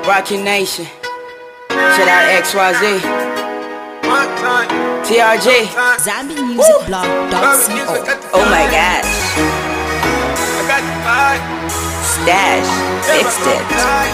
Rocky Nation. Shout out XYZ. TRJ. ZambianMusicBlog.co. Oh my gosh. Stash. Fixed it.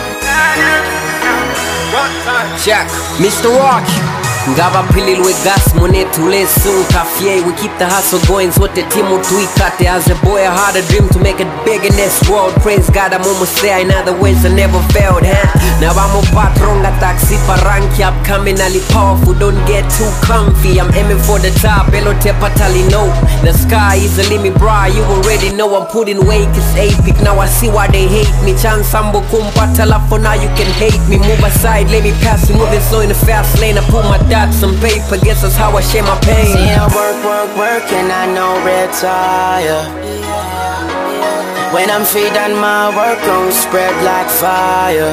Check, Mr. Rock. Ngava pilil we gas monetu le soon kafye. We keep the hustle going so the team will tweak at. As a boy I had a dream to make it big in this world. Praise God I'm almost there. In other ways I never failed, Now I'm a patron at taxi paranki upcoming ali powerful. Don't get too comfy. I'm aiming for the top. Elo te patali no. The sky is the limit, bra. You already know I'm putting weight. It's epic. Now I see why they hate me. Chance sambo kumpatala for now you can hate me. Move aside, let me pass you. Moving slow in the fast lane. I put my dots on paper. Guess that's how I share my pain. See I work and I know retire. When I'm feeding my work gon' spread like fire.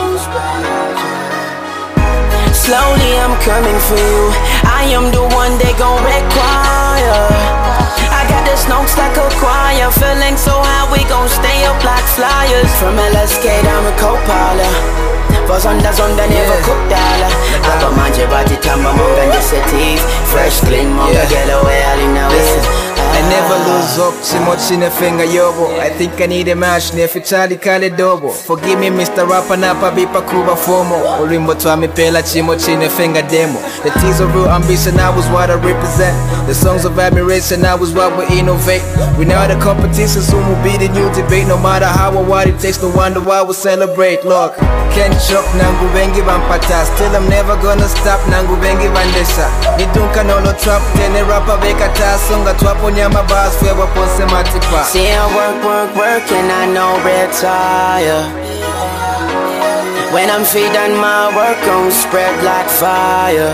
Slowly I'm coming for you. I am the one they gon' require. I got the snokes like a choir. Feeling so high we gon' stay up like flyers. From LSK down to Copala. Fast under zonda never cook dollar. Apa manje bati tamba monga ndisetif. Fresh clean monga get away all in now. I never lose up, chimo chine finger yobo. I think I need a match, nefi chali kale dobo. Forgive me Mr. Rapper napa bipa kuba fomo. Ulimbo twami pela chimo chine finger demo. The teas of real ambition, I was what I represent. The songs of admiration, I was what we innovate. We know the competition soon will be the new debate. No matter how or what it takes, no wonder why we celebrate. Look, can't chop nangu bengi vampata. Still I'm never gonna stop nangu bengi vandesha. Nidunka nolo trap, tene rapper bekata. Songa twapo nyama bars, fewa ponse matipa. See I work and I know retire. When I'm feeding my work gon' spread like fire.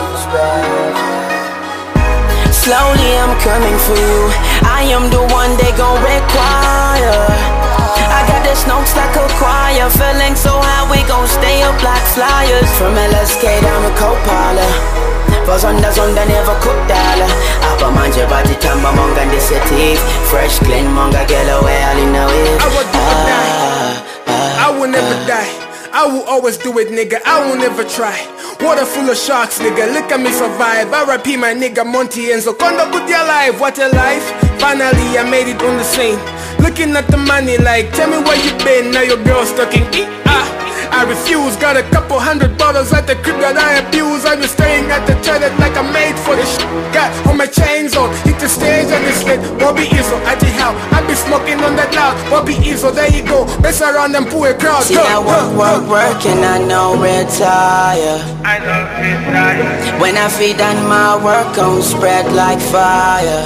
Slowly I'm coming for you. I am the one they gon' require. I got the snokes like a choir. Feeling so high we gon' stay up like flyers. From LSK down to Copala. Fast under zonda never cook dollar. Apa manje bati tamba monga ndisetif. Fresh clean monga get away all in the way. I will do or die. I will never die. I will always do it, nigga. I will never try. Water full of sharks, nigga. Look at me survive. RIP my nigga Monty Enzo. Kondo good your life. What a life. Finally I made it on the scene. Looking at the money like, tell me where you been. Now your girl stuck in I refuse. Got a couple $100 at the crib that I abuse. I was staying at the toilet like I'm made for this shit. Got all my chains on, hit the stage and it's lit. Bobby Izzo, I tell how I be smoking on that loud. Bobby Izzo, there you go. Mess around and pull a crowd. See I work and I know retire. I know retire. When I feed on my work gon' spread like fire.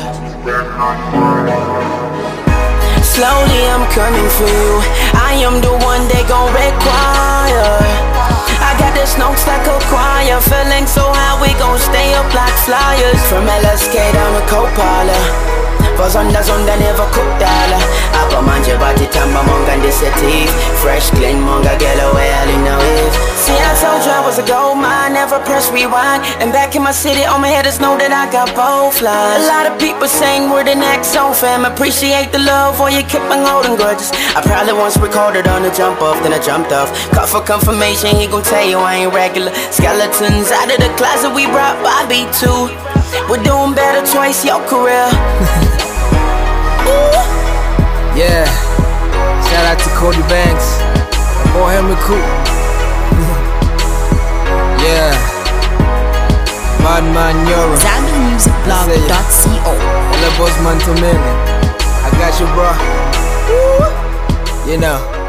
Slowly I'm coming for you. I am the one they gon' require. I got the snokes like a choir. Feeling so high we gon' stay up like flyers. From LSK down to Copala. Fast under zonda never cook dollar. Apa manje bati tamba monga ndisetif. Fresh clean monga get away all in the wave. See I told you I was a gold mine. Never press rewind. And back in my city all my haters know that I got both lines. A lot of people saying we're the next on fam. Appreciate the love or you keep on holding grudges. I probably once recorded on the jump off, then I jumped off. Caught for confirmation, he gon' tell you I ain't regular. Skeletons out of the closet, we brought Bobby too. We're doing better twice your career. Yeah, shout out to Cody Banks, or Henry Coop. Yeah, Madman Yoro. ZambianMusicBlog.co. Hello, boss man to me. I got you, bro. You know.